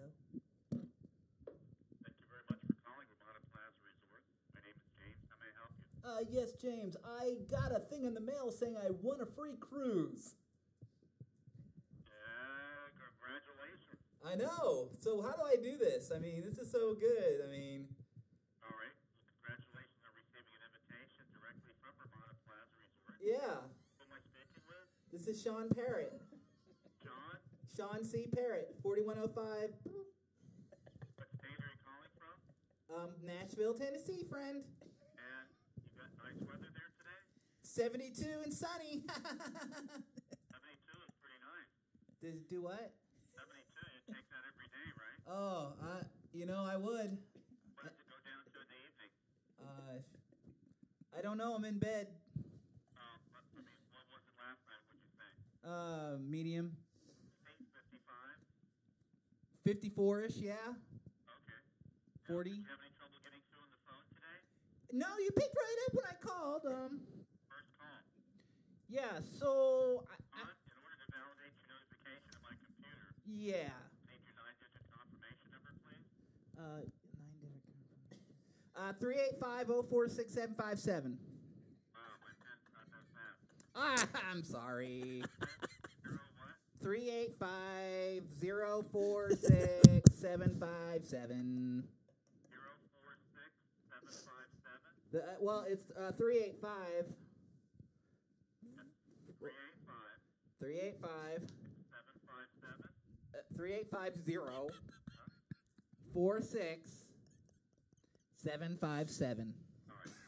Hello? Thank you very much for calling Ramada Plaza Resort. My name is James. How may I help you? Yes, James. I got a thing in the mail saying I won a free cruise. Yeah, congratulations. I know. So how do I do this? I mean, this is so good. I mean, All right. Well, congratulations on receiving an invitation directly from Ramada Plaza Resort. yeah. Who am I speaking with? This is Sean Parrott. John? Sean C. Parrott, 4105. What state are you calling from? Nashville, Tennessee, friend. And you got nice weather there today? 72 and sunny. 72 is pretty nice. Do what? 72, you take that every day, right? Oh, I would. What does it go down to in the evening? I don't know. I'm in bed. What was it last night, would you say? Medium. 55? 54-ish, yeah. Okay. 40. Did you have any trouble getting through on the phone today? No, you picked right up when I called. First call. Yeah, so... In order to validate your notification on my computer, yeah. need your 9-digit confirmation number, please. 9-digit confirmation. 385-046-757. Wow, my pen's not that fast. I'm sorry. 0 what? 385-046-757. 046757? Well, it's 385. 385 385 757. 46 757. All right.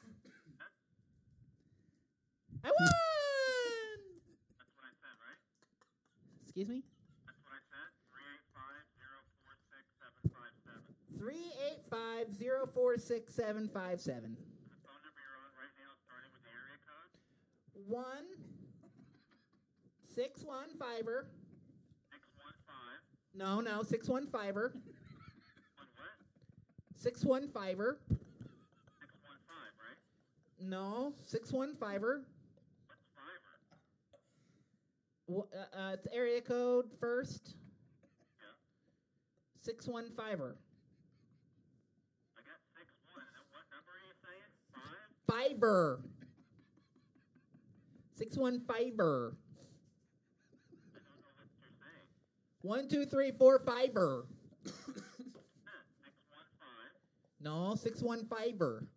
I won! That's what I said, right? Excuse me? That's what I said? 385 046 757. 385 046 757. The phone number you're on right now is starting with the area code? 615. 615. No, 615. One what? 615. 615, right? No, 615. What's fiver? It's area code first. Yeah. 615. I got 61. And what number are you saying? 5? Fiber. 615. I don't know what you're saying. 1, 2, 3, 4, fiber. 615. No, 615. Are you playing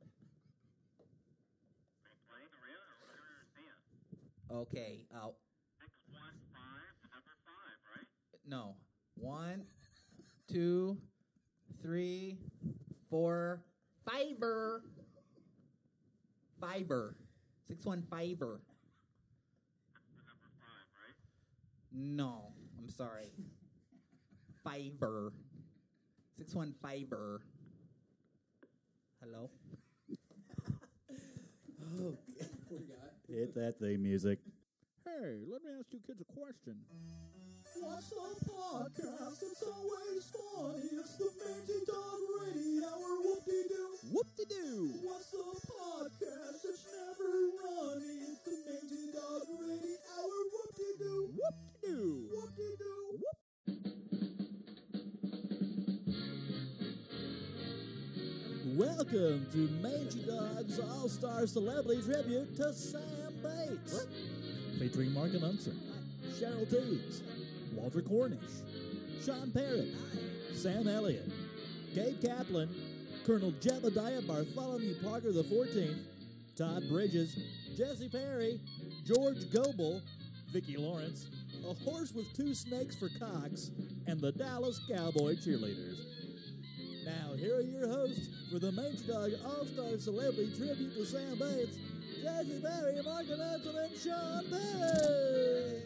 around or what do you understand? Okay. 615, the number 5, right? No. 1, 2, 3, 4, fiber. Fiber. 615. That's the number 5, right? No, I'm sorry. Fiber. 615. Hello? Okay. Hit that theme music. Hey, let me ask you kids a question. What's the podcast? It's always funny. It's the Mangy Dog Radio Hour. Whoop-de-doo. Whoop-de-doo! What's the podcast? It's never running. It's the Mangy Dog Radio Hour. Whoop-de-doo. Whoop-de-doo! Whoop-de-doo. Whoop. Welcome to Mangy Dog's All-Star Celebrity Tribute to Sam Bates. Featuring Mark Anunson, Cheryl Teagues, Walter Cornish, Sean Parrott, Sam Elliott, Gabe Kaplan, Colonel Jebediah Bartholomew Parker XIV, Todd Bridges, Jesse Perry, George Goebel, Vicki Lawrence, a horse with 2 snakes for cocks, and the Dallas Cowboy Cheerleaders. Now, here are your hosts for the Mangy Dog All-Star Celebrity Tribute to Sam Bates, Jesse Perry, Mark Anunson, and Sean Perry.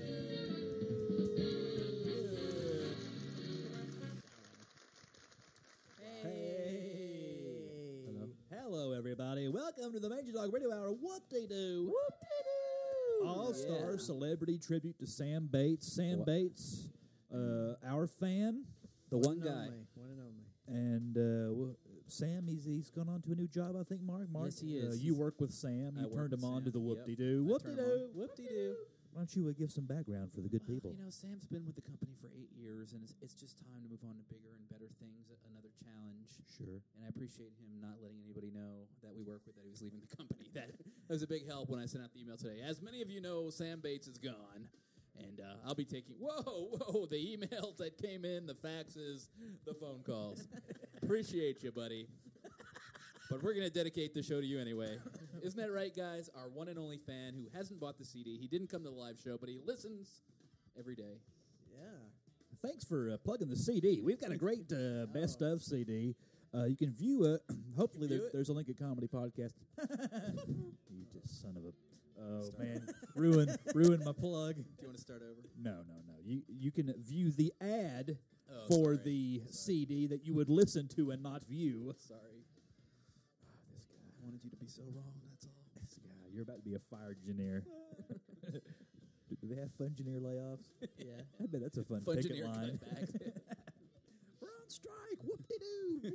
Hey. Hello, everybody. Welcome to the Mangy Dog Radio Hour. Whoop-de-doo. Whoop-de-doo. All-Star Yeah. Celebrity Tribute to Sam Bates. Sam Bates, our fan. The one guy. One and only. And Sam, he's gone on to a new job, I think, Mark. Yes, he is. You work with Sam. You work turned with him on Sam. to the Yep. whoop-de-doo. I turned him Whoop-de-doo. on. Whoop-de-doo. Why don't you give some background for the good people? You know, Sam's been with the company for 8 years, and it's just time to move on to bigger and better things, another challenge. Sure. And I appreciate him not letting anybody know that we work with that he was leaving the company. That was a big help when I sent out the email today. As many of you know, Sam Bates is gone. And I'll be taking, whoa, the emails that came in, the faxes, the phone calls. Appreciate you, buddy. But we're going to dedicate the show to you anyway. Isn't that right, guys? Our one and only fan who hasn't bought the CD. He didn't come to the live show, but he listens every day. Yeah. Thanks for plugging the CD. We've got a great best of CD. You can view hopefully there's a link at Comedy Podcast. You just son of a... Oh, man. Ruin my plug. Do you want to start over? No. You can view the ad for the CD that you would listen to and not view. Sorry. This guy. I wanted you to be so wrong, that's all. This guy. You're about to be a fire engineer. Do they have Fungineer layoffs? Yeah. I bet that's a fun picket Fungineer line. cutbacks. We're on strike. Whoop-de-doo.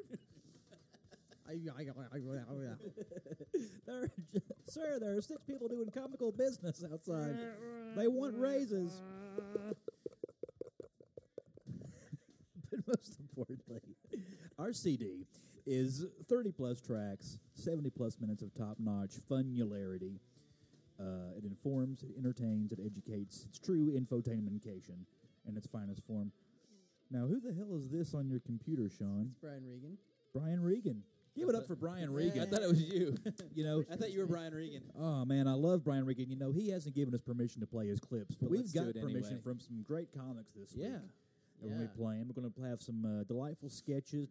Sir, there are 6 people doing comical business outside. They want raises. But most importantly, our CD is 30-plus tracks, 70-plus minutes of top-notch funularity. It informs, it entertains, it educates. It's true infotainmentcation in its finest form. Now, who the hell is this on your computer, Sean? It's Brian Regan. Brian Regan. Give it up for Brian Regan. I thought it was you. You know, I thought you were Brian Regan. oh man, I love Brian Regan. You know, he hasn't given us permission to play his clips, but But we've let's do got it permission anyway. from some great comics this week. Yeah. That we're going to be playing. We're going to have some delightful sketches,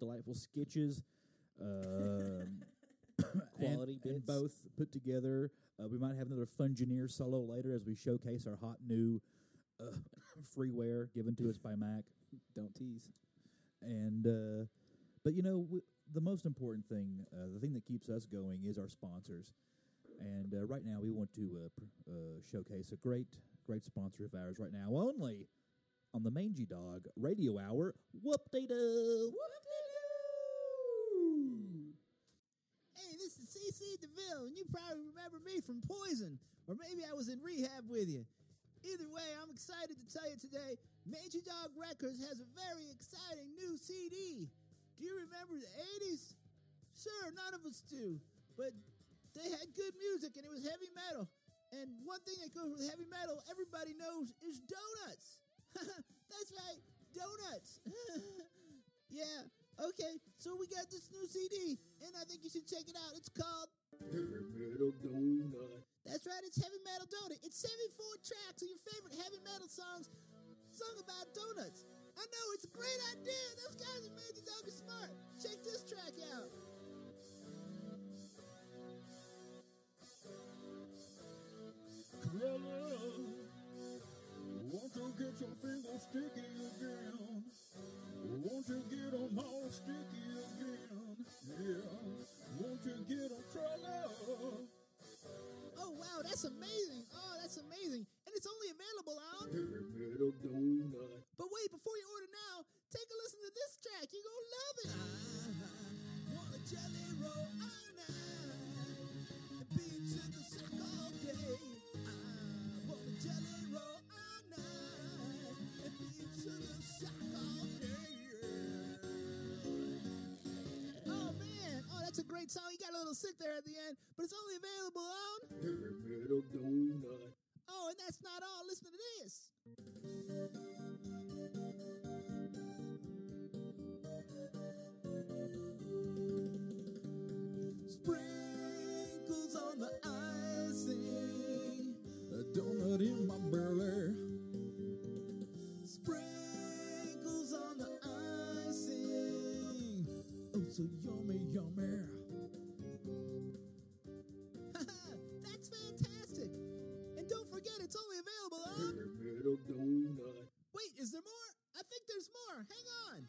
Quality and bits. both put together. We might have another Fungineer solo later as we showcase our hot new freeware given to us by Mac. Don't tease. And but you know, the most important thing, the thing that keeps us going, is our sponsors. And right now, we want to showcase a great sponsor of ours right now, only on the Mangy Dog Radio Hour. Whoop-de-doo! Hey, this is C.C. DeVille, and you probably remember me from Poison, or maybe I was in rehab with you. Either way, I'm excited to tell you today, Mangy Dog Records has a very exciting new CD. Do you remember the 80s? Sure, none of us do, but they had good music, and it was heavy metal. And one thing that goes with heavy metal, everybody knows, is donuts. That's right, donuts. Yeah, okay, so we got this new CD, and I think you should check it out. It's called Heavy Metal Donut. That's right, it's Heavy Metal Donut. It's 74 tracks of your favorite heavy metal songs sung about donuts. I know, it's a great idea. Those guys at Mangy Dog are smart. Check this track out. Won't you get your fingers sticky again? Won't you get them all sticky again? Yeah. Won't you get them trouble? Oh, wow, that's amazing. Oh, that's amazing. And it's only available on... Heavy Metal Donut. But wait, before you order now, take a listen to this track. You're going to love it. I want a jelly roll all night. Beat to the sack all day. I want a jelly roll all night. And beat to the sack all day. Oh, man. Oh, that's a great song. You got a little sick there at the end, but it's only available on... Heavy Metal Donut. Oh, and that's not all. Listen to this. Sprinkles on the icing, A donut in my belly. sprinkles on the icing. Oh, so yummy, yummy. That's fantastic. And don't forget, it's only available on... Heavy Metal Donut. Wait, is there more? I think there's more. Hang on.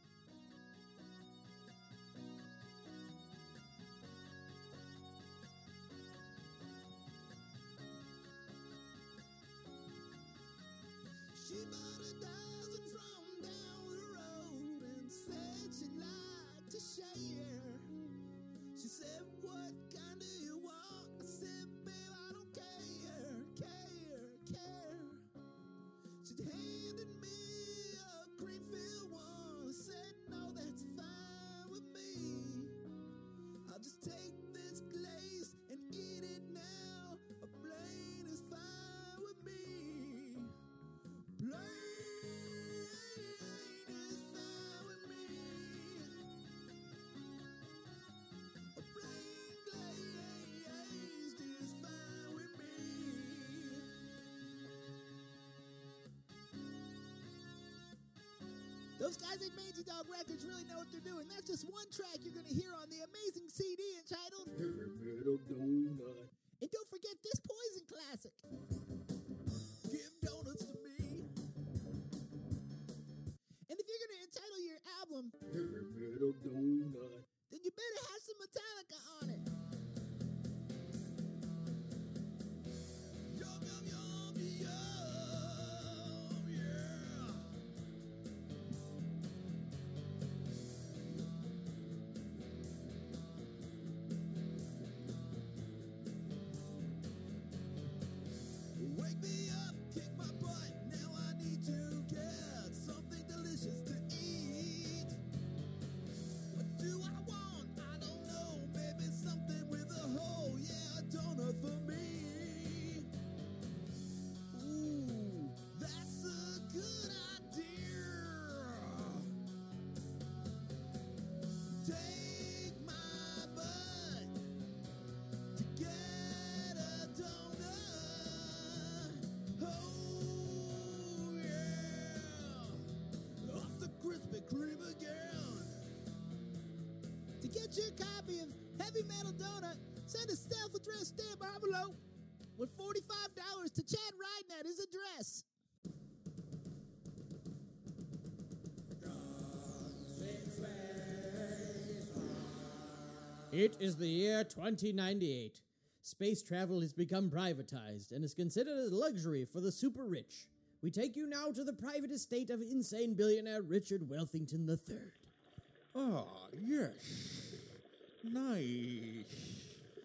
She bought a dozen from down the road and said she'd like to share. She said, what kind do you want? I said, babe, I don't care. Those guys at Mangy Dog Records really know what they're doing. That's just one track you're going to hear on the amazing CD entitled Heavy Metal Donut. And don't forget this Poison classic. Give donuts to me. And if you're going to entitle your album, Heavy Metal Donut. then you better have some Metallica on it. Yum, yum, yum, yum, yeah. Wake me up, kick my butt. Now I need to get something delicious to eat. What do I want? I don't know. Maybe something with a hole. Yeah, a donut for me. Ooh, that's a good idea. Take my butt to get a donut. Oh, yeah. Off the Krispy Kreme again. To get your copy of Heavy Metal Donut, send a self-addressed stamp envelope with $45 to Chad Ryden at his address. It is the year 2098. Space travel has become privatized and is considered a luxury for the super rich. We take you now to the private estate of insane billionaire Richard Welthington III. Ah, yes. Nice.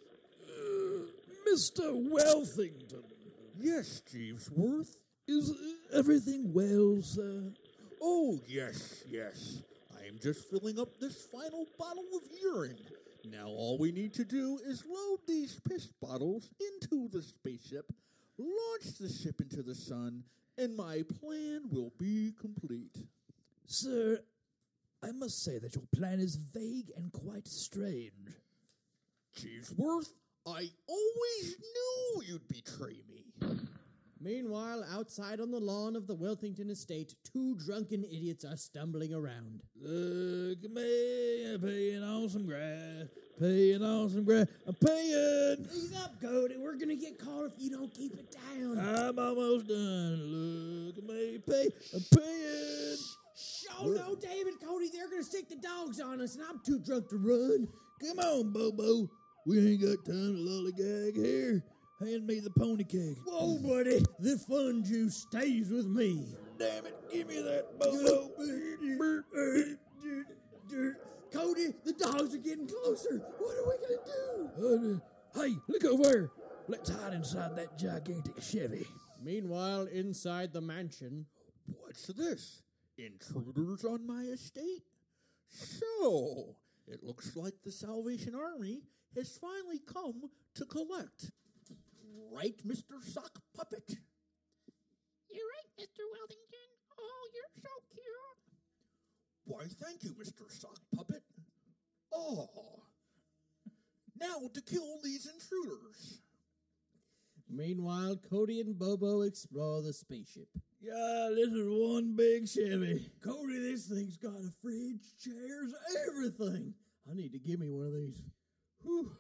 Mr. Welthington, Yes, Jeevesworth. is everything well, sir? Oh, yes, yes. I am just filling up this final bottle of urine. Now all we need to do is load these piss bottles into the spaceship, launch the ship into the sun, and my plan will be complete. Sir, I must say that your plan is vague and quite strange. Jeevesworth, I always knew you'd betray me. Meanwhile, outside on the lawn of the Welthington estate, two drunken idiots are stumbling around. Look at me, I'm paying on some grass, paying on some grass, I'm paying. Ease up, Cody. We're gonna get caught if you don't keep it down. I'm almost done. Look at me, I'm paying. Oh no, David, Cody, they're gonna stick the dogs on us, and I'm too drunk to run. Come on, Bobo. We ain't got time to lollygag here. Hand me the pony keg. Whoa, buddy, the fun juice stays with me. Damn it, give me that, Bobo. Cody, the dogs are getting closer. What are we gonna do? Hey, look over there. Let's hide inside that gigantic Chevy. Meanwhile, inside the mansion, What's this? Intruders on my estate? So, it looks like the Salvation Army has finally come to collect. Right, Mr. Sock Puppet? You're right, Mr. Weldington. Oh, you're so cute. Why, thank you, Mr. Sock Puppet. Oh, now to kill these intruders. Meanwhile, Cody and Bobo explore the spaceship. God, this is one big Chevy. Cody, this thing's got a fridge, chairs, everything. I need to give me one of these. Whew.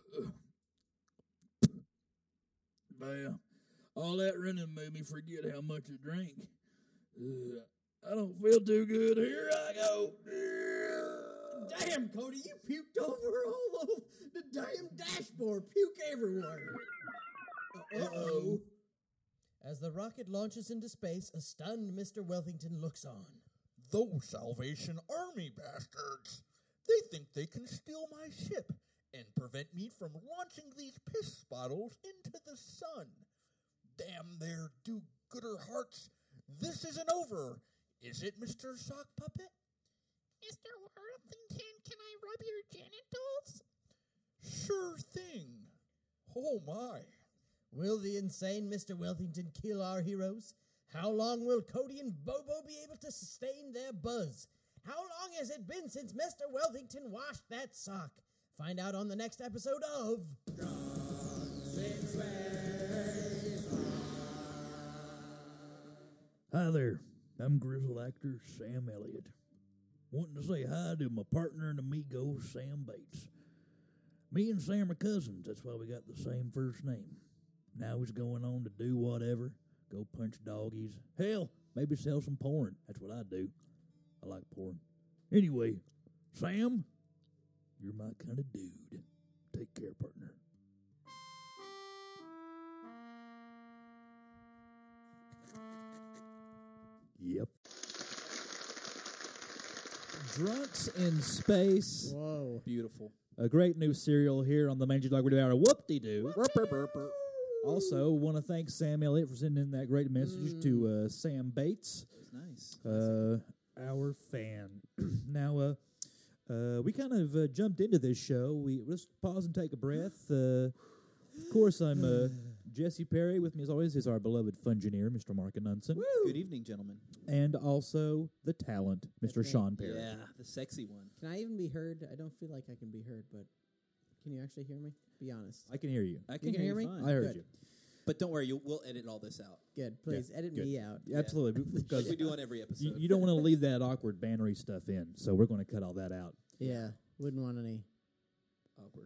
Well, all that running made me forget how much I drank. I don't feel too good. Here I go. Damn, Cody, you puked over all over the damn dashboard. Puke everywhere. Uh-oh. As the rocket launches into space, a stunned Mr. Welthington looks on. Those Salvation Army bastards. They think they can steal my ship and prevent me from launching these piss bottles into the sun. Damn their do-gooder hearts. This isn't over. Is it, Mr. Sock Puppet? Mr. Worthington, can I rub your genitals? Sure thing. Oh, my. Will the insane Mr. Welthington kill our heroes? How long will Cody and Bobo be able to sustain their buzz? How long has it been since Mr. Welthington washed that sock? Find out on the next episode of... Hi there. I'm grizzled actor Sam Elliott. wanting to say hi to my partner and amigo, Sam Bates. Me and Sam are cousins. That's why we got the same first name. Now he's going on to do whatever. Go punch doggies. Hell, maybe sell some porn. That's what I do. I like porn. Anyway, Sam, you're my kind of dude. Take care, partner. Yep. Drunks in Space. Whoa. Beautiful. A great new serial here on the Mangy Dog Radio Hour. Whoop-de-doo. Also, want to thank Sam Elliott for sending in that great message to Sam Bates. That's nice. Our fan. Now, we kind of jumped into this show. Let's pause and take a breath. Of course, I'm Jesse Perry. With me, as always, is our beloved Fungineer, Mr. Mark Anunson. Good evening, gentlemen. And also the talent, Mr. That's Sean Perry. Yeah, the sexy one. Can I even be heard? I don't feel like I can be heard, but can you actually hear me? Be honest. I can hear you. I You can hear me? fine. I heard Good. you. But don't worry, we'll edit all this out. Good. Please edit good. me out. Yeah, absolutely. Because Like we do on every episode. you don't want to leave that awkward bannery stuff in, so we're going to cut all that out. Yeah. Wouldn't want any. Awkward.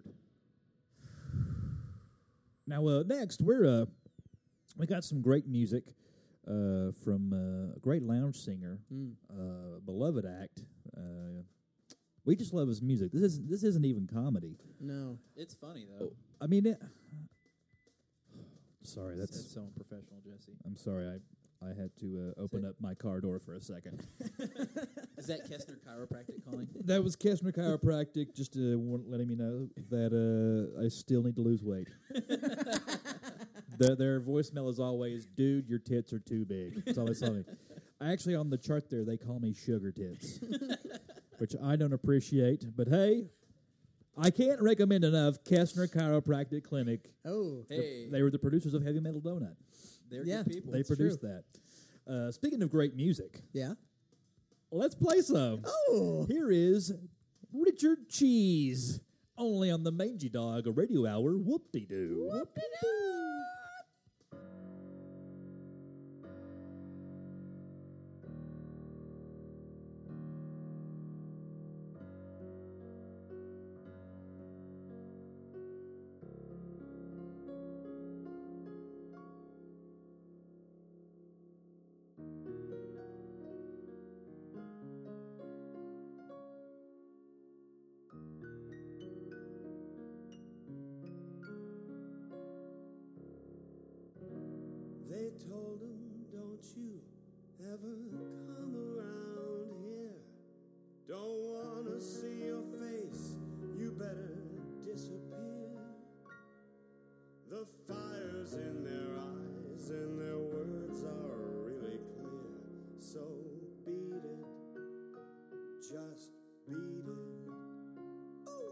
Now, next, we got some great music from a great lounge singer, beloved act. We just love his music. This isn't even comedy. No. It's funny, though. I mean, sorry, That's so unprofessional, Jesse. I'm sorry. I had to open up my car door for a second. Is that Kestner Chiropractic calling? That was Kestner Chiropractic, just letting me know that I still need to lose weight. Their voicemail is always, "Dude, your tits are too big." That's all they tell me. Actually, on the chart there, they call me sugar tits, which I don't appreciate. But hey, I can't recommend enough Kestner Chiropractic Clinic. Oh. Hey, They were the producers of Heavy Metal Donut. they're Yeah. good people. They produced that. Speaking of great music, Yeah. let's play some. Oh. Here is Richard Cheese, only on the Mangy Dog Radio Hour. Whoop-de-doo. They told him, don't you ever come around here. Don't wanna see your face, you better disappear. The fire's in their eyes and their words are really clear. So beat it, just beat it. Oh.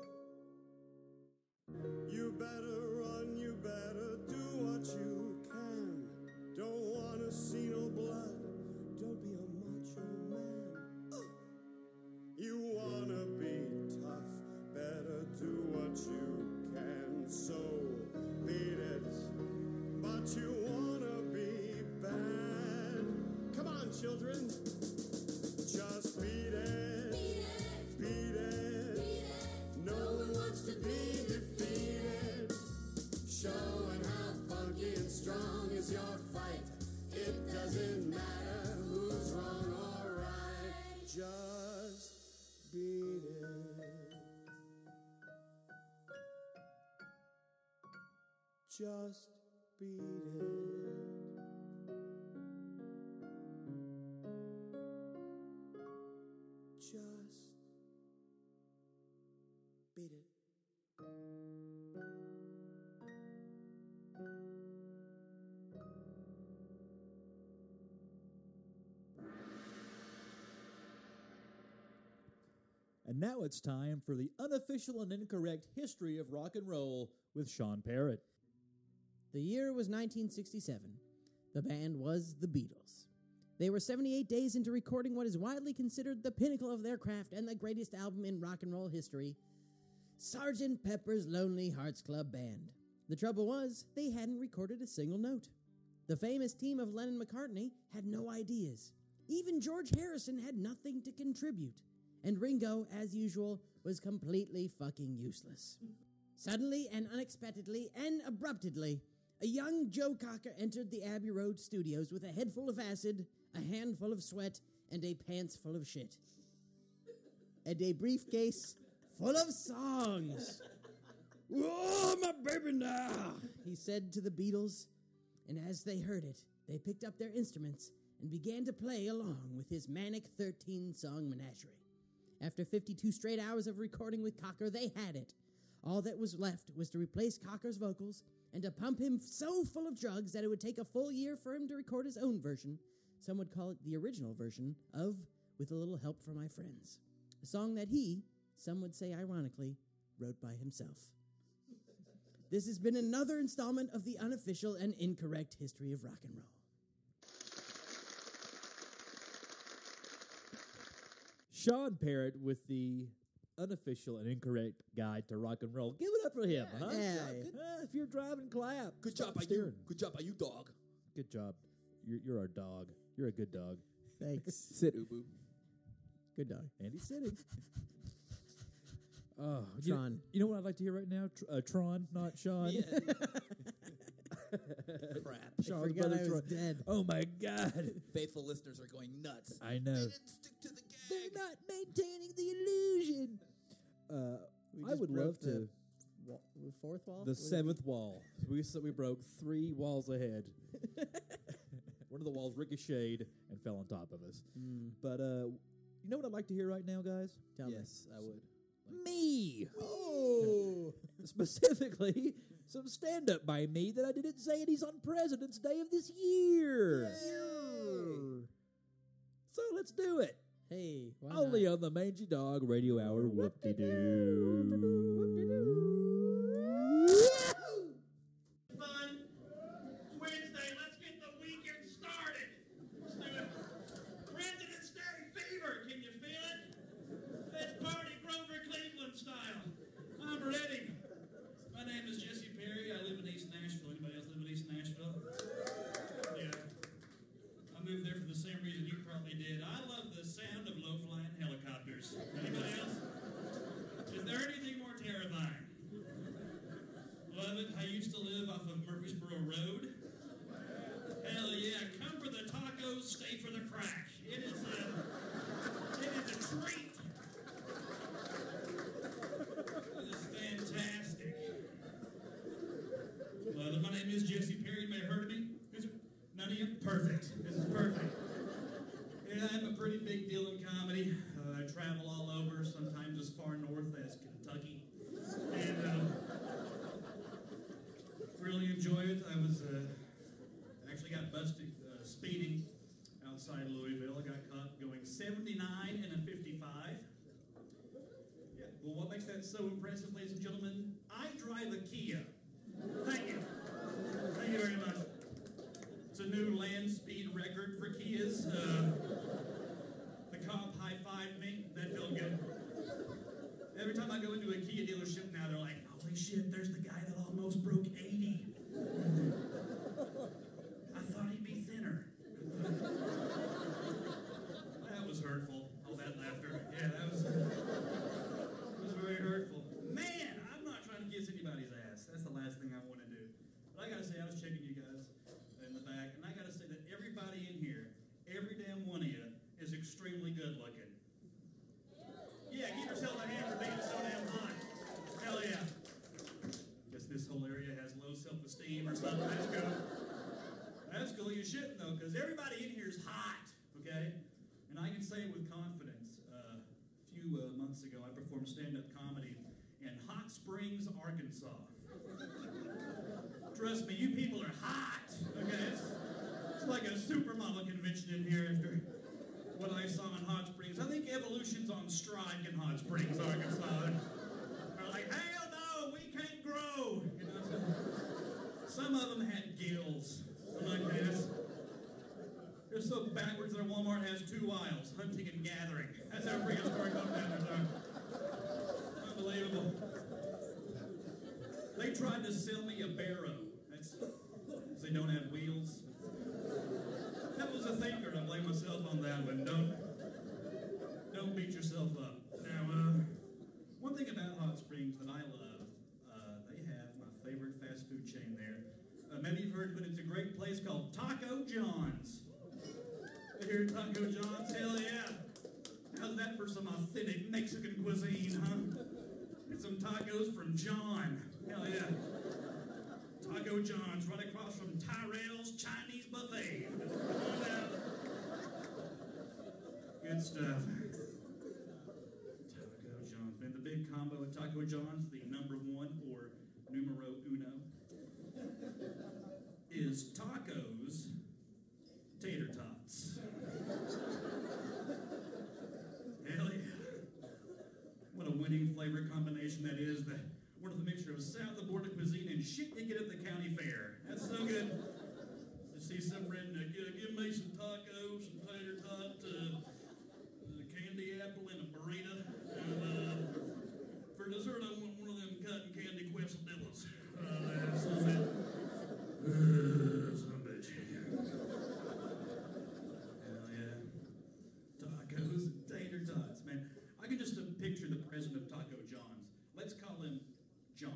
You better run, you better do what you can. Don't wanna see no blood, don't be a macho man. You wanna be tough, better do what you can. So beat it, but you wanna be bad. Come on, children, just beat it, beat it. No one wants to be defeated. Showing how funky and strong is your fight. It doesn't matter who's wrong or right. Just beat it. Just beat it. Just beat it. And now it's time for the unofficial and incorrect history of rock and roll with Sean Parrott. The year was 1967. The band was the Beatles. They were 78 days into recording what is widely considered the pinnacle of their craft and the greatest album in rock and roll history, Sgt. Pepper's Lonely Hearts Club Band. The trouble was, they hadn't recorded a single note. The famous team of Lennon-McCartney had no ideas. Even George Harrison had nothing to contribute. and Ringo, as usual, was completely fucking useless. Suddenly and unexpectedly and abruptly, a young Joe Cocker entered the Abbey Road studios with a head full of acid, a handful of sweat, and a pants full of shit. And a briefcase full of songs. "Oh, my baby now," he said to the Beatles. And as they heard it, they picked up their instruments and began to play along with his manic 13-song menagerie. After 52 straight hours of recording with Cocker, they had it. All that was left was to replace Cocker's vocals and to pump him so full of drugs that it would take a full year for him to record his own version. Some would call it the original version of With a Little Help from My Friends, a song that he, some would say ironically, wrote by himself. This has been another installment of the unofficial and incorrect history of rock and roll. Sean Parrott with the unofficial and incorrect guide to rock and roll. Give it up for him, huh? Yeah. If you're driving, clap. Good job Stop by you. steering. Good job by you, dog. Good job. You're our dog. You're a good dog. Thanks. Sit, Ubu. Good dog. Andy's sitting. Oh, Tron. You know what I'd like to hear right now? Tron, not Sean. Yeah. Crap. I forgot I was dead. Oh my God. Faithful listeners are going nuts. I know. They didn't stick to the gag. They're not maintaining the illusion. I would love to. The fourth wall? The seventh wall. We broke 3 walls ahead. One of the walls ricocheted and fell on top of us. But you know what I'd like to hear right now, guys? Tell me. Yes, I would. Me. Oh. Specifically, some stand-up by me that I did at Zadie's on President's Day of this year. Yay. So let's do it. Hey, why Only not? on the Mangy Dog Radio Hour. Whoop-de-doo. Fun. It's Wednesday. Let's get the weekend started. Let's do it. President's Day fever. Can you feel it? Let's party Grover Cleveland style. I'm ready. My name is Jesse Perry. I live in East Nashville. Anybody else live in East Nashville? Yeah. I moved there for the same reason you probably did. I love the sound of low-flying helicopters. Anybody else? Is there anything more terrifying? Love it. I used to live off of Murfreesboro Road. Hell yeah. Come for the tacos, stay for the crack. It is a treat. It is fantastic. Love it. My name is Jesse Perry. You may have heard of me. None of you? Perfect. This is perfect. Yeah, I'm a pretty big deal in comedy. I travel all over, sometimes as far north as Kentucky. And really enjoy it. I was actually got busted speeding outside Louisville. I got caught going 79 and a 55. Yeah. Well, what makes that so impressive, ladies and gentlemen? I drive a Kia. Thank you. Thank you very much. It's a new land speed record for Kias. The cop high-fived me. That felt good. Every time I go into a Kia dealership now, they're like, holy shit, there's the guy that almost broke 80. I thought he'd be thinner. That was hurtful, all that laughter. Yeah, that was very hurtful. Man, I'm not trying to kiss anybody's ass. That's the last thing I want to do. But I gotta say, I was checking you guys in the back, and I gotta say that everybody in here, every damn one of you, is extremely good looking. Yeah, give yourself a hand for being so damn hot. Hell yeah. Guess this whole area has low self-esteem or something. That's cool. That's cool. You shouldn't, though, because everybody in here is hot, okay? And I can say it with confidence. A few months ago, I performed stand-up comedy in Hot Springs, Arkansas. Trust me, you people are hot, okay? It's like a supermodel convention in here after what I saw in Hot Springs. I think Evolution's on strike in Hot Springs, Arkansas. They're like, hell no, we can't grow. You know, some of them had gills. I'm like, hey, they're so backwards that Walmart has 2 aisles, hunting and gathering. That's how prehistoric those vendors are. Unbelievable. They tried to sell me a Barrow. That's because they don't have wheels. That was a thinker. I blame myself on that one. Don't beat yourself up. Hot Springs that I love, they have my favorite fast food chain there. Maybe you've heard, but it's a great place called Taco John's. Here at Taco John's, hell yeah. How's that for some authentic Mexican cuisine, huh? Get some tacos from John. Hell yeah. Taco John's right across from Tyrell's Chinese Buffet. Good stuff. Taco John's. Man, the big combo at Taco John's, the number one or numero uno, is tacos, tater tots. Hell yeah. What a winning flavor combination that is. What is the mixture of south of border cuisine and shit you get at the county fair? That's so good. You see some redneck, give me some tacos, some tater tot, a candy apple, and a burrito. And for dessert, I want one of them cotton candy quesadillas. Some bitch. Hell yeah. Tacos and tater tots, man. I can just picture the president of Taco John's. Let's call him John.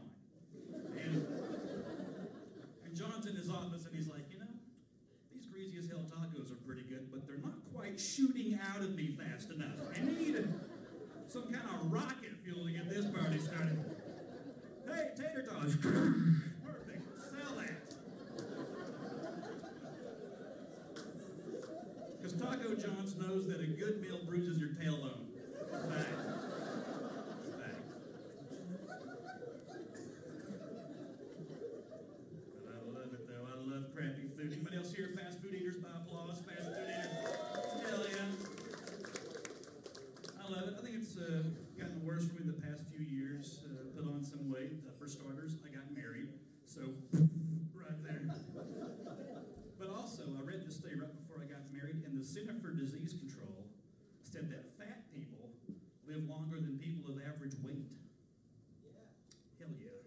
And John's in his office and he's like, these greasy as hell tacos are pretty good, but they're not quite shooting out of me fast enough. I need some kind of rocket fuel to get this party started. Hey, tater tots. Perfect. Sell that. Because Taco John's knows that a good meal bruises your tailbone. Fact. Crappy food. Anybody else here fast food eaters by applause? Fast food eaters? Hell yeah. I love it. I think it's gotten worse for me the past few years. Put on some weight. For starters, I got married. So, right there. But also, I read this study right before I got married, and the Center for Disease Control said that fat people live longer than people of average weight. Hell yeah.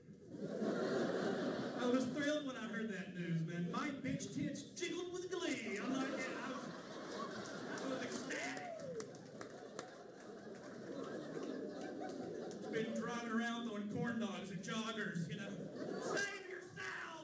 I was thrilled when I heard that news, man. My bitch tits jiggled with glee. I'm not kidding. I was ecstatic. Been driving around throwing corn dogs at joggers, Save yourself!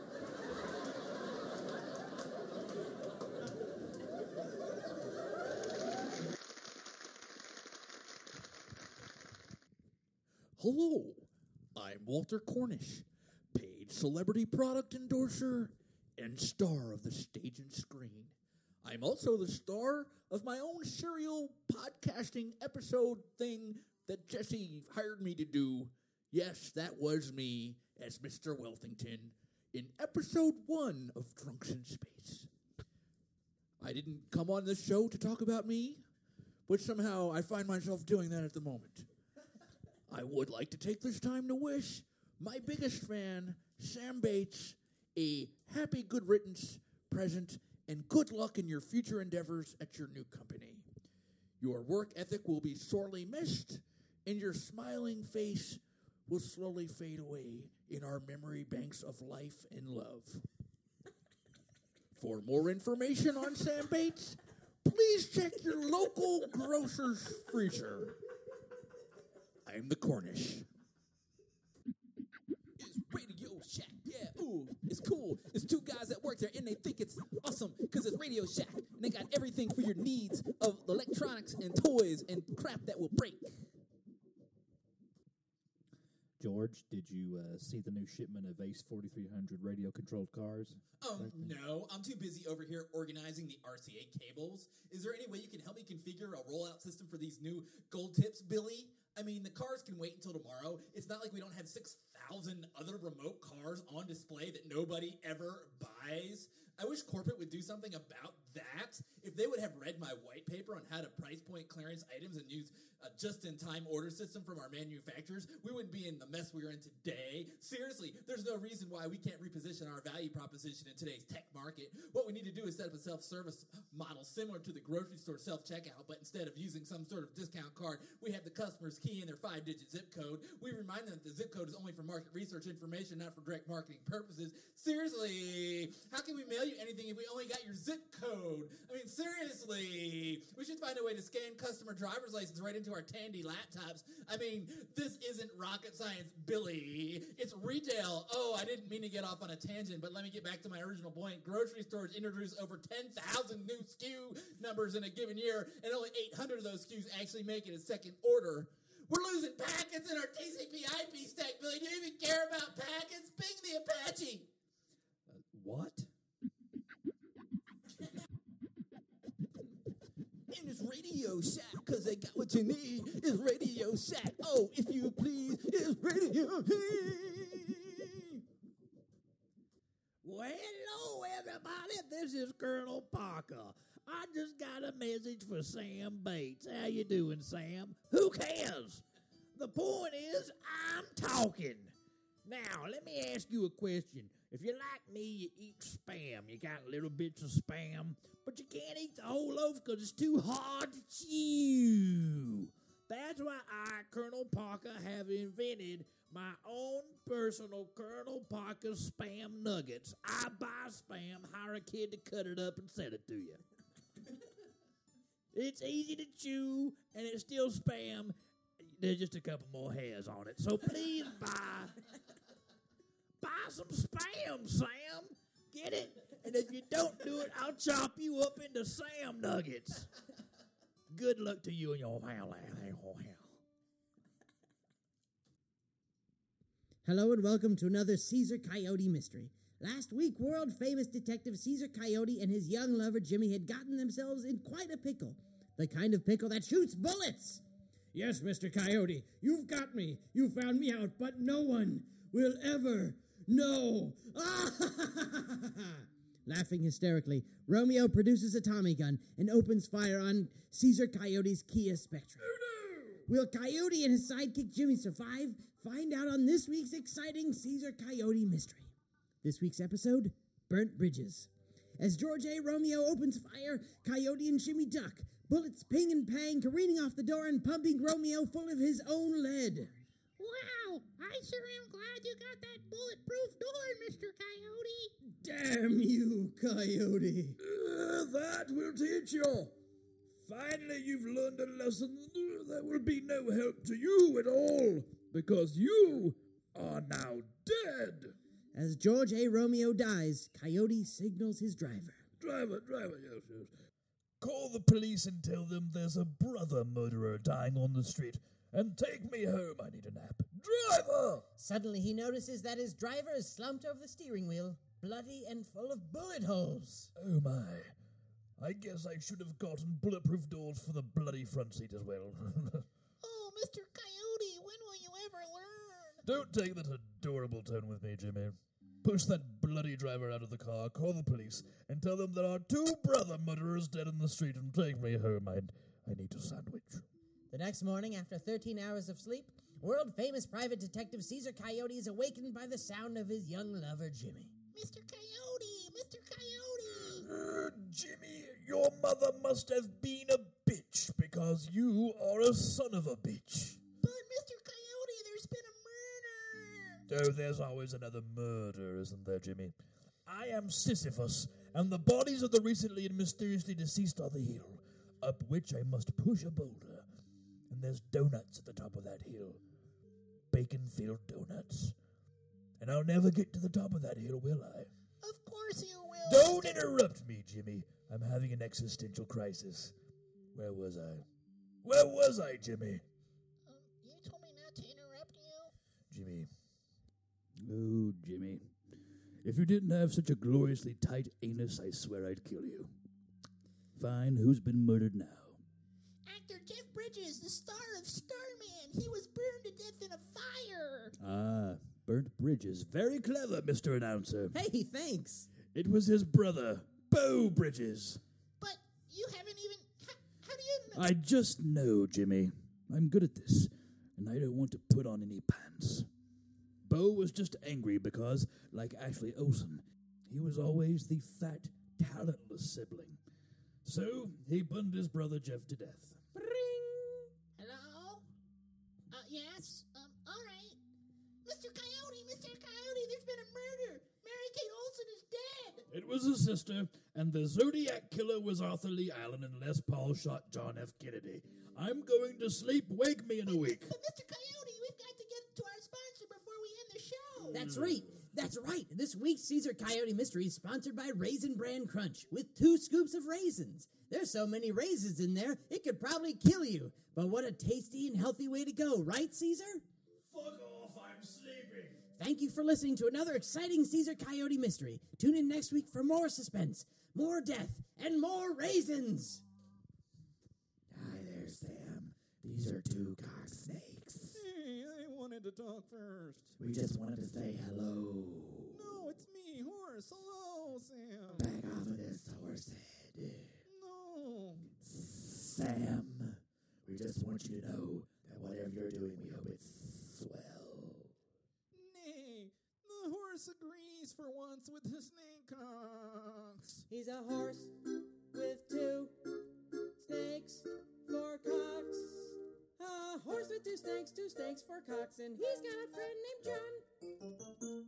Hello, I'm Walter Cornish, paid celebrity product endorser and star of the stage and screen. I'm also the star of my own serial podcasting episode thing that Jesse hired me to do. Yes, that was me as Mr. Welthington in episode 1 of Drunks in Space. I didn't come on this show to talk about me, but somehow I find myself doing that at the moment. I would like to take this time to wish my biggest fan, Sam Bates, a happy good riddance, present, and good luck in your future endeavors at your new company. Your work ethic will be sorely missed, and your smiling face will slowly fade away in our memory banks of life and love. For more information on Sam Bates, please check your local grocer's freezer. I'm the Cornish. It's Radio Shack, yeah, ooh, it's cool. It's two guys that work there, and they think it's awesome, because it's Radio Shack, and they got everything for your needs of electronics and toys and crap that will break. George, did you see the new shipment of Ace 4300 radio-controlled cars? No. I'm too busy over here organizing the RCA cables. Is there any way you can help me configure a rollout system for these new gold tips, Billy? I mean, the cars can wait until tomorrow. It's not like we don't have 6,000 other remote cars on display that nobody ever buys. I wish corporate would do something about that. If they would have read my white paper on how to price point clearance items and use a just-in-time order system from our manufacturers, we wouldn't be in the mess we're in today. Seriously, there's no reason why we can't reposition our value proposition in today's tech market. What we need to do is set up a self-service model similar to the grocery store self-checkout, but instead of using some sort of discount card, we have the customers key in their 5-digit zip code. We remind them that the zip code is only for market research information, not for direct marketing purposes. Seriously, how can we mail you anything if we only got your zip code? road. I mean, seriously, we should find a way to scan customer driver's license right into our Tandy laptops. I mean, this isn't rocket science, Billy. It's retail. Oh, I didn't mean to get off on a tangent, but let me get back to my original point. Grocery stores introduce over 10,000 new SKU numbers in a given year, and only 800 of those SKUs actually make it a second order. We're losing packets in our TCP/IP stack, Billy. Do you even care about packets? Ping the Apache. What? And it's Radio Shack, cause they got what you need. It's Radio Shack. Oh, if you please, it's Radio Shack. Well, hello, everybody. This is Colonel Parker. I just got a message for Sam Bates. How you doing, Sam? Who cares? The point is, I'm talking. Now, let me ask you a question. If you're like me, you eat Spam. You got little bits of Spam, but you can't eat the whole loaf because it's too hard to chew. That's why I, Colonel Parker, have invented my own personal Colonel Parker Spam Nuggets. I buy Spam, hire a kid to cut it up and send it to you. It's easy to chew, and it's still Spam. There's just a couple more hairs on it. So please buy some Spam, Sam. Get it? And if you don't do it, I'll chop you up into Sam Nuggets. Good luck to you and your family. Hello and welcome to another Caesar Coyote mystery. Last week, world-famous detective Caesar Coyote and his young lover Jimmy had gotten themselves in quite a pickle. The kind of pickle that shoots bullets. Yes, Mr. Coyote, you've got me. You found me out, but no one will ever know. Laughing hysterically, Romeo produces a Tommy gun and opens fire on Caesar Coyote's Kia Spectrum. Will Coyote and his sidekick Jimmy survive? Find out on this week's exciting Caesar Coyote mystery. This week's episode, Burnt Bridges. As George A. Romeo opens fire, Coyote and Jimmy duck. Bullets ping and pang, careening off the door and pumping Romeo full of his own lead. Wow, I sure am glad you got that bulletproof door, Mr. Coyote. Damn you, Coyote. That will teach you. Finally, you've learned a lesson that will be no help to you at all, because you are now dead. As George A. Romeo dies, Coyote signals his driver. Driver, yes. Call the police and tell them there's a brother murderer dying on the street. And take me home, I need a nap. Driver! Suddenly he notices that his driver is slumped over the steering wheel, bloody and full of bullet holes. Oh my. I guess I should have gotten bulletproof doors for the bloody front seat as well. Oh, Mr. Coyote, when will you ever learn? Don't take that adorable tone with me, Jimmy. Push that bloody driver out of the car, call the police, and tell them there are 2 brother murderers dead in the street and take me home. I need a sandwich. The next morning, after 13 hours of sleep, world-famous private detective Caesar Coyote is awakened by the sound of his young lover, Jimmy. Mr. Coyote! Mr. Coyote! Jimmy, your mother must have been a bitch because you are a son of a bitch. But, Mr. Coyote, there's been a murder! Oh, there's always another murder, isn't there, Jimmy? I am Sisyphus, and the bodies of the recently and mysteriously deceased are the hill, up which I must push a boulder. And there's donuts at the top of that hill. Bacon-filled donuts. And I'll never get to the top of that hill, will I? Of course you will. Don't interrupt me, Jimmy. I'm having an existential crisis. Where was I, Jimmy? You told me not to interrupt you. Jimmy. Oh, Jimmy. If you didn't have such a gloriously tight anus, I swear I'd kill you. Fine, who's been murdered now? Actor Jeff Bridges, the star of Starman. He was burned to death in a fire. Ah, Burnt Bridges. Very clever, Mr. Announcer. Hey, thanks. It was his brother, Beau Bridges. But you haven't even... How do you know? I just know, Jimmy. I'm good at this, and I don't want to put on any pants. Beau was just angry because, like Ashley Olsen, he was always the fat, talentless sibling. So he burned his brother Jeff to death. Hello? Yes? All right. Mr. Coyote, there's been a murder. Mary Kate Olsen is dead. It was his sister, and the Zodiac Killer was Arthur Lee Allen, and Les Paul shot John F. Kennedy. I'm going to sleep. Wake me in a week. But Mr. Coyote, we've got to get to our sponsor before we end the show. That's right. That's right. This week's Caesar Coyote Mystery is sponsored by Raisin Bran Crunch with 2 scoops of raisins. There's so many raisins in there, it could probably kill you. But what a tasty and healthy way to go, right, Caesar? Fuck off, I'm sleeping. Thank you for listening to another exciting Caesar Coyote Mystery. Tune in next week for more suspense, more death, and more raisins. Hi there, Sam. These are 2 cock snakes. Hey, I wanted to talk first. We just wanted to say hello. No, it's me, Horace. Hello, Sam. Back off of this horse head. No. Sam, we just want you to know that whatever you're doing, we hope it's swell. Nay, the horse agrees for once with the snake cocks. He's a horse with 2 snakes, 4 cocks. A horse with 2 snakes, 2 snakes, 4 cocks, and he's got a friend named John.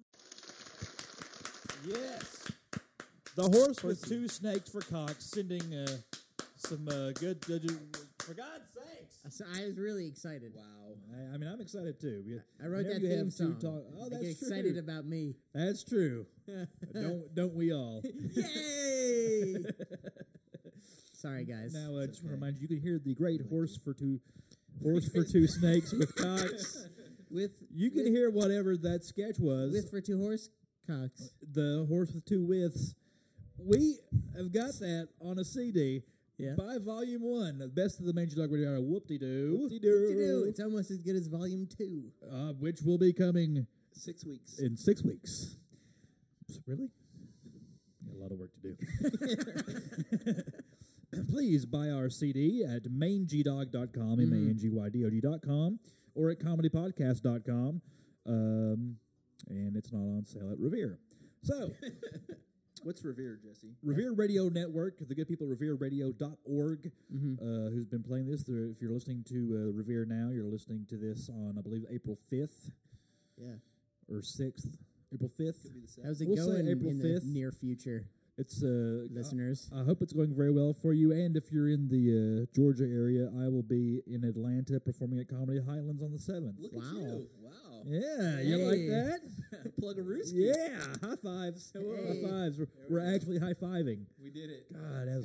Yes. The horse with 2 snakes for cocks, sending some good. For God's sakes! So I was really excited. Wow. I mean, I'm excited too. I wrote Whenever that you theme have 2 song. Oh, I that's get true. excited about me. That's true. don't we all? Yay! Sorry, guys. Now, I just want to remind you, you can hear the great horse for two snakes with cocks. You can hear whatever that sketch was. With for 2 horse cocks. The horse with 2 withs. We have got that on a CD. Yeah. By Volume 1, the best of the Mangy Dog Radio. Whoop-de-doo. Whoop-de-doo. It's almost as good as Volume 2. Which will be coming 6 weeks. in 6 weeks. Really? Got a lot of work to do. Please buy our CD at mangydog.com, mangydog.com, or at comedypodcast.com. And it's not on sale at Revere. So, What's Revere, Jesse? Revere Radio Network, the good people at revereradio.org, who's been playing this. If you're listening to Revere now, you're listening to this on, I believe, April 5th. Yeah. Or 6th. April 5th. Could be the 7th. How's it We'll say going April in 5th. the near future, It's listeners? I hope it's going very well for you. And if you're in the Georgia area, I will be in Atlanta performing at Comedy Highlands on the 7th. Look Wow. at you. Wow. Yeah, you like Hey. that? Plug a rooski. Yeah, high fives. Hey. High fives. We're actually high fiving. We did it. God, that's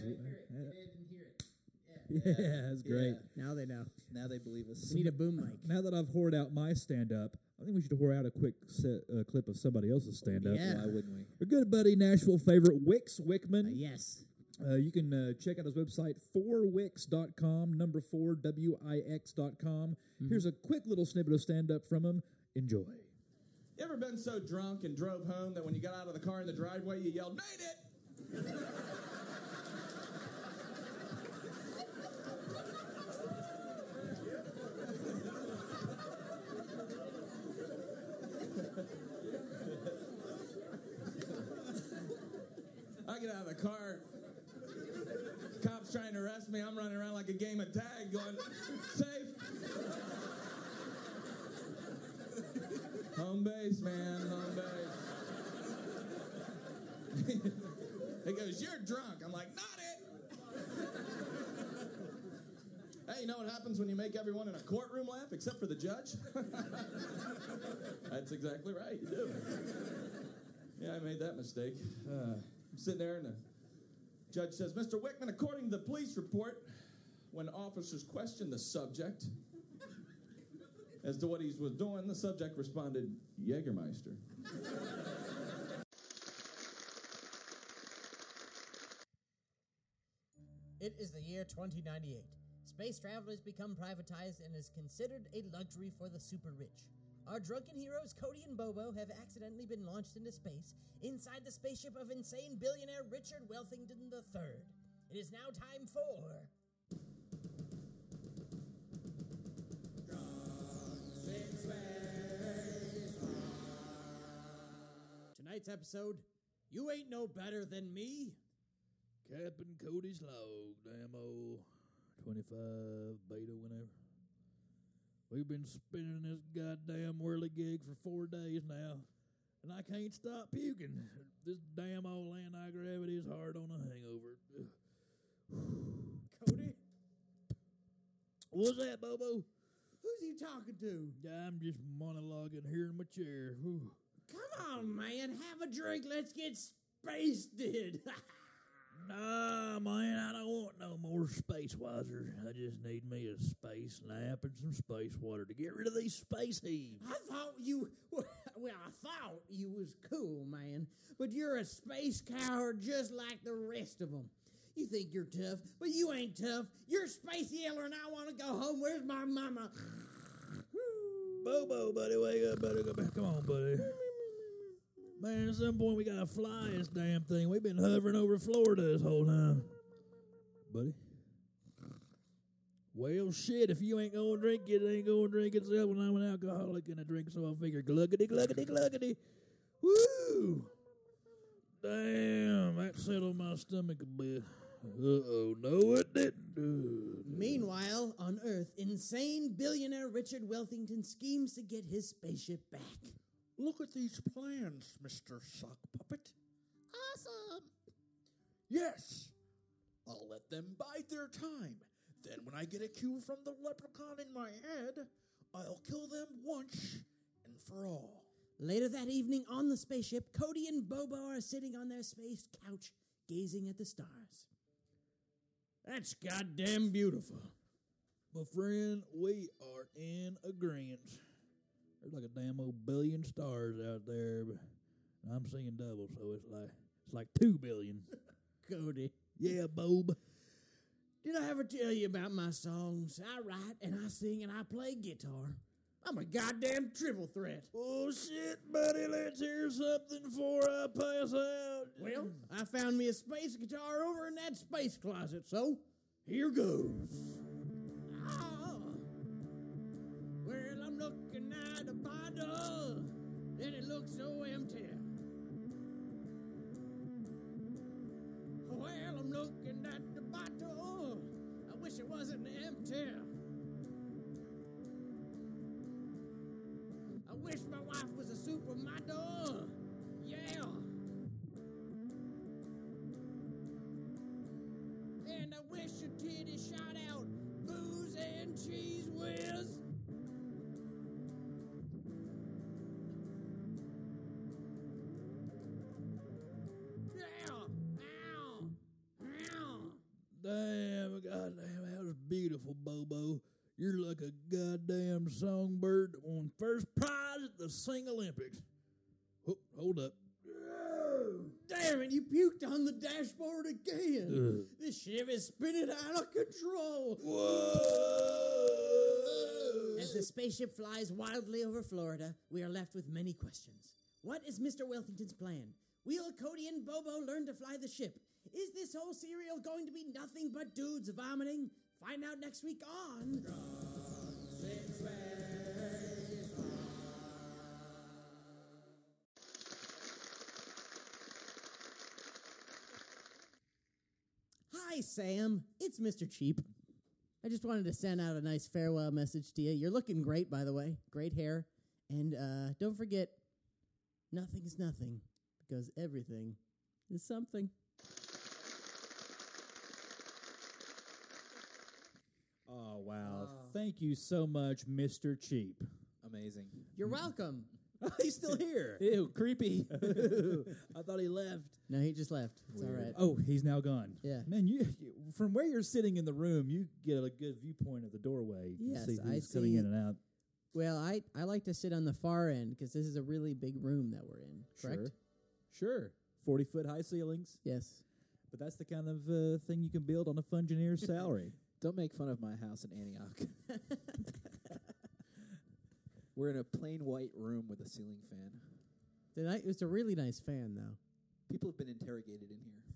that's great. Now they know. Now they believe us. We need a boom mic. Now that I've whored out my stand-up, I think we should whore out a quick clip of somebody else's stand-up. Yeah. Why wouldn't we? Our good buddy, Nashville favorite, Wix Wickman. Yes. You can check out his website, 4wix.com, number 4, wix.com. Here's a quick little snippet of stand-up from him. Enjoy. You ever been so drunk and drove home that when you got out of the car in the driveway, you yelled, "Made it!" I get out of the car. Cops trying to arrest me. I'm running around like a game of tag going, "Safe." Home base, man, home base. He goes, "You're drunk." I'm like, "Not it." Hey, you know what happens when you make everyone in a courtroom laugh except for the judge? That's exactly right, you do. Yeah, I made that mistake. I'm sitting there and the judge says, "Mr. Wickman, according to the police report, when officers questioned the subject as to what he was doing, the subject responded, Jägermeister." It is the year 2098. Space travel has become privatized and is considered a luxury for the super rich. Our drunken heroes Cody and Bobo have accidentally been launched into space inside the spaceship of insane billionaire Richard Welthington III. It is now time for... Tonight's episode, You Ain't No Better Than Me. Captain Cody's log, damn old 25 beta whenever. We've been spinning this goddamn whirly gig for 4 days now, and and I can't stop puking. This damn old anti-gravity is hard on a hangover. Cody, What's that, Bobo? who's he talking to? I'm just monologuing here in my chair. Whew. Come on, man, have a drink. Let's get spaced. Nah, man, I don't want no more space wiser. I just need me a space nap and some space water to get rid of these space heaves. I thought you was cool, man. But you're a space coward just like the rest of them. You think you're tough, but you ain't tough. You're a space yeller, and I want to go home. Where's my mama? Bobo, buddy, wake up, buddy. Come on, buddy. Man, at some point we gotta fly this damn thing. We've been hovering over Florida this whole time. Buddy? Well, shit, if you ain't gonna drink it, ain't gonna drink itself. And I'm an alcoholic and I drink, so I figure gluggity, gluggity, gluggity. Woo! Damn, that settled my stomach a bit. Uh-oh, no it didn't. Meanwhile, on Earth, insane billionaire Richard Welthington schemes to get his spaceship back. Look at these plans, Mr. Sock Puppet. Awesome. Yes, I'll let them bide their time. Then when I get a cue from the leprechaun in my head, I'll kill them once and for all. Later that evening on the spaceship, Cody and Bobo are sitting on their space couch, gazing at the stars. That's goddamn beautiful. My friend, we are in agreement. There's like a damn old billion stars out there, but I'm seeing double, so it's like 2 billion. Cody. Yeah, Bob. Did I ever tell you about my songs? I write and I sing and I play guitar. I'm a goddamn triple threat. Oh, shit, buddy, let's hear something before I pass out. Well, I found me a space guitar over in that space closet, so here goes. Well, I'm looking at a bottle, and it looks so empty. Well, I'm looking at the bottle, I wish it wasn't empty. I wish my wife was a supermodel. Yeah. And I wish your titty shot out booze and cheese whiz. Yeah. Ow. Ow. Damn, goddamn, that was beautiful, Bobo. You're like a goddamn songbird that won first prize at the Sing Olympics. Oh, hold up. Damn it, you puked on the dashboard again. This ship is spinning out of control. Whoa! As the spaceship flies wildly over Florida, we are left with many questions. What is Mr. Welthington's plan? Will Cody and Bobo learn to fly the ship? Is this whole serial going to be nothing but dudes vomiting? Find out next week on... Hi, Sam. It's Mr. Cheap. I just wanted to send out a nice farewell message to you. You're looking great, by the way. Great hair. And don't forget, nothing is nothing, because everything is something. Oh, wow. Thank you so much, Mr. Cheap. Amazing. You're welcome. He's still here. Ew, creepy. I thought he left. No, he just left. It's all right. Oh, he's now gone. Yeah. Man, you from where you're sitting in the room, you get a good viewpoint of the doorway. You Yes, can see I who's coming see- in and out. Well, I like to sit on the far end because this is a really big room that we're in, correct? Sure. 40-foot high ceilings. Yes. But that's the kind of thing you can build on a Fungineer's salary. Don't make fun of my house in Antioch. We're in a plain white room with a ceiling fan. It's a really nice fan, though. People have been interrogated in here.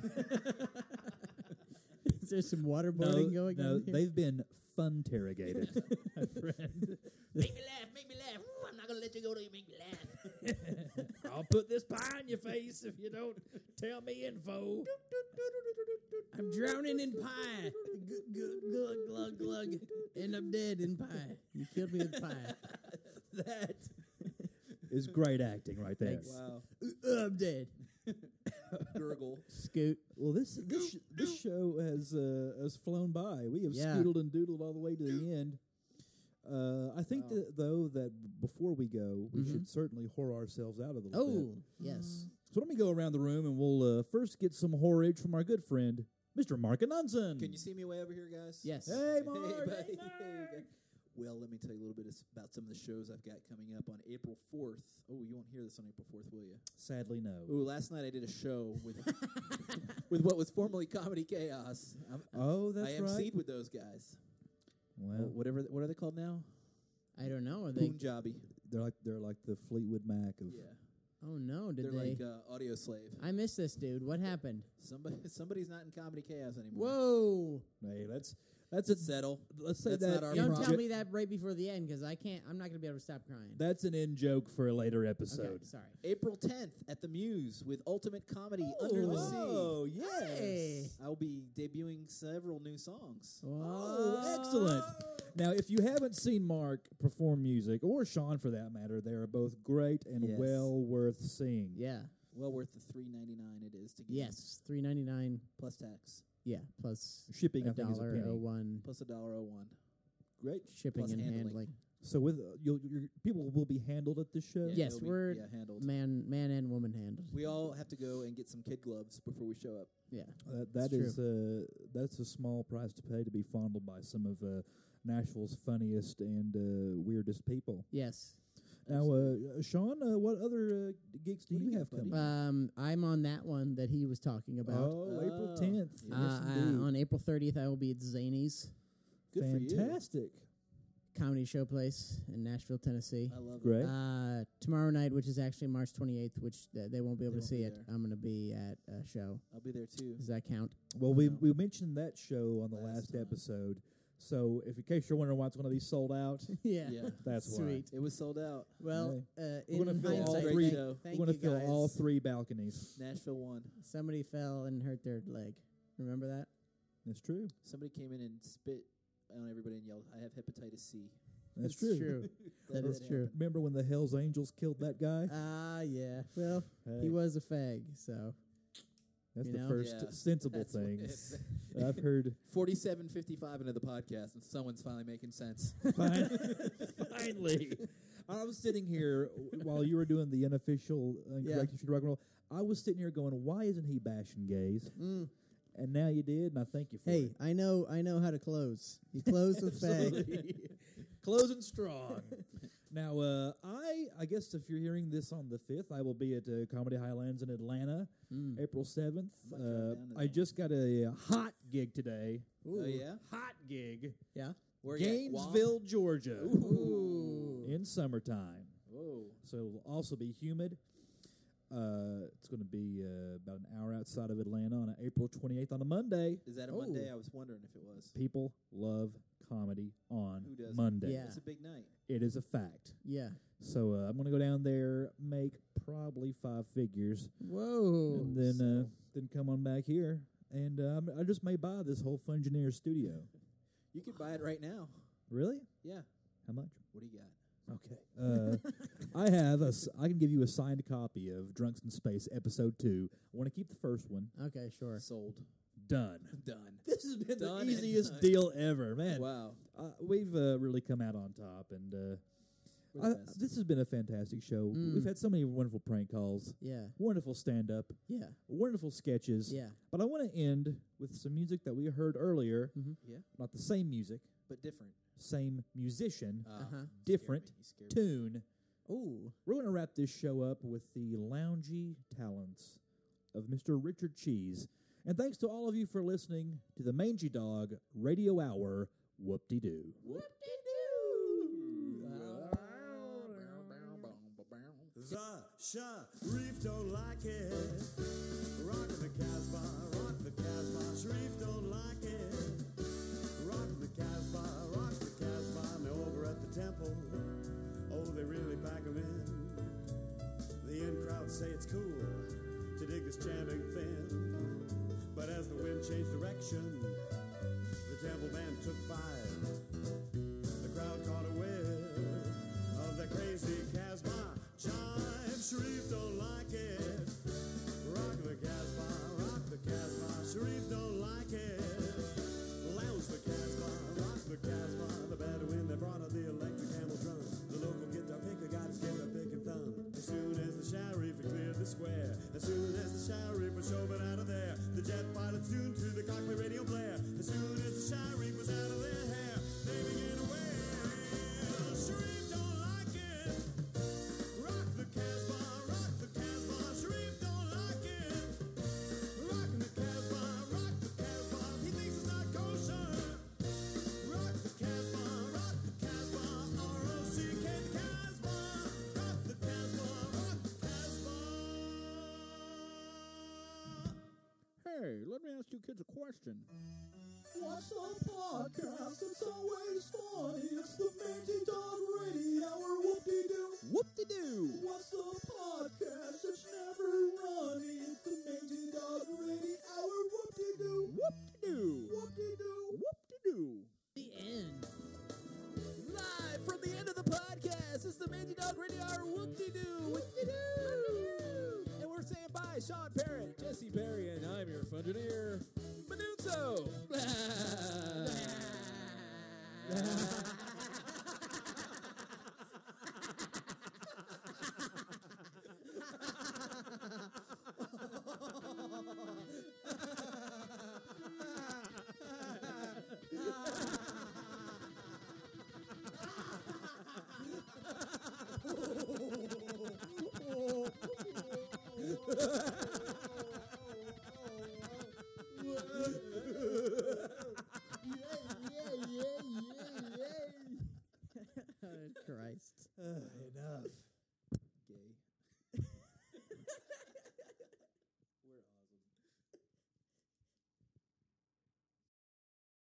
Is there some waterboarding going on here? They've been fun-terrogated, my friend. Make me laugh, make me laugh. Ooh, I'm not going to let you go till you make me laugh. I'll put this pie in your face if you don't tell me info. I'm drowning in pie. Glug, glug, glug. End up dead in pie. You killed me with pie. That is great acting right there. Thanks. Wow. I'm dead. Gurgle. Scoot. Well, this show has flown by. We have Yeah. scoodled and doodled all the way to the end. I think that before we go, we should certainly whore ourselves out a little bit. Oh, yes. So let me go around the room and we'll first get some horage from our good friend, Mr. Mark Anunsen. Can you see me way over here, guys? Yes. Hey, Mark. buddy. Hey. Well, let me tell you a little bit about some of the shows I've got coming up on April 4th. Oh, you won't hear this on April 4th, will you? Sadly, no. Ooh, last night I did a show with with what was formerly Comedy Chaos. That's I right. emceed with those guys. Well, What are they called now? I don't know. Are they? Punjabi. they're like the Fleetwood Mac of. Yeah. Oh no! Did They're they? like Audio Slave. I missed this, dude. What happened? Somebody's not in Comedy Chaos anymore. Whoa! Hey, that's a Settle. Let's say That's that not our in Don't problem. tell me that right before the end, because I can't. I'm not gonna be able to stop crying. That's an in joke for a later episode. Okay, sorry. April 10th at the Muse with Ultimate Comedy Under the Sea. Oh, yes. Hey. I'll be debuting several new songs. Oh, excellent. Now, if you haven't seen Mark perform music, or Sean for that matter, they are both great and Yes. well worth seeing. Yeah. Well worth the $3.99 it is to get. Yes. $3.99. Plus tax. Yeah. Plus Shipping, I think, is a penny. $1.01 Plus $1.01. Great. shipping plus and handling. handling. So with your people will be handled at this show. Yes, it'll be- we're handled. man and woman handled. We all have to go and get some kid gloves before we show up. Yeah. That It's is that's a small price to pay to be fondled by some of Nashville's funniest and weirdest people. Yes. Now, Sean, what other gigs do What do you you have got, buddy? coming? I'm on that one that he was talking about. Oh, April 10th. On April 30th, I will be at Zany's Good for you. Fantastic. Comedy Showplace in Nashville, Tennessee. I love Great. it. Tomorrow night, which is actually March 28th, which they won't be able They to won't see be it. there. I'm going to be at a show. I'll be there too. Does that count? Well, No. we mentioned that show on the Last last time. episode. So, if in case you're wondering why it's going to be sold out, Yeah. Yeah. that's Sweet. It was sold out. Well, We're in gonna fill all hindsight, three. thank we're going you to fill guys. all three balconies. Nashville won. Somebody fell and hurt their leg. Remember that? That's true. Somebody came in and spit on everybody and yelled, "I have hepatitis C." That's It's true. That is true. Remember when the Hells Angels killed that guy? Yeah. Well, Hey, he was a fag, so. that's you the know? first Yeah, sensible that's what thing it- I've heard. 47:55 into the podcast, and someone's finally making sense. Finally. I was sitting here while you were doing the unofficial Correct History Rock and Roll. I was sitting here going, why isn't he bashing gays? And now you did, and I thank you for Hey, it. I know how to close. You close with fag. Absolutely. Closing strong. Now, I guess if you're hearing this on the 5th, I will be at Comedy Highlands in Atlanta, April 7th. might drive down to I that. just got a hot gig today. Oh yeah, Hot gig. Yeah. where you at, Gainesville, Georgia. Ooh. In summertime. Guam? Whoa, So it'll also be humid. It's going to be about an hour outside of Atlanta on April 28th on a Monday. is that a Oh. Monday? I was wondering if it was. People love comedy on Who doesn't? Monday. Yeah. It's a big night. It is a fact. Yeah. So I'm going to go down there, make probably 5 figures, Whoa. and then come on back here. And I just may buy this whole Fungineer studio. You could buy it right now. Really? Yeah. How much? What do you got? Okay. I can give you a signed copy of Drunks in Space Episode 2. I want to keep the first one. Okay, sure. Sold. Done. Done. This has been Done the and easiest done. deal ever, man. Wow. We've really come out on top, and We're the best. this has been a fantastic show. We've had so many wonderful prank calls, Yeah. wonderful stand-up, Yeah. wonderful sketches. Yeah. But I want to end with some music that we heard earlier. Yeah, Not the same music, but different. same musician, Uh-huh. different You scared me. tune. Ooh. We're going to wrap this show up with the loungy talents of Mr. Richard Cheese. And thanks to all of you for listening to the Mangy Dog Radio Hour. Whoop-de-doo. Sharif don't like it. Rock the Casbah, rock the Casbah. Sharif don't like it. Rock the Casbah, rock the Casbah. Now over at the temple, oh, they really pack 'em in. The in crowd say it's cool to dig this chanting thin. But as the wind changed direction, the temple band took 5. The crowd caught a whiff of the crazy Casbah chant. Hey, let me ask you kids a question. What's the podcast that's always funny? It's the Mangy Dog Radio Hour. Whoop-de-doo. Whoop-de-doo. What's the podcast that's never running? It's the Mangy Dog Radio Hour. Whoop-de-doo. Whoop-de-doo. Whoop-de-doo. Whoop-de-doo. The end. Live from the end of the podcast, it's the Mangy Dog Radio Hour. Whoop-de-doo. Whoop-de-doo. And we're saying bye, Sean Parrott, Jesse Perry, and I'm your Fungineer, Manunzo.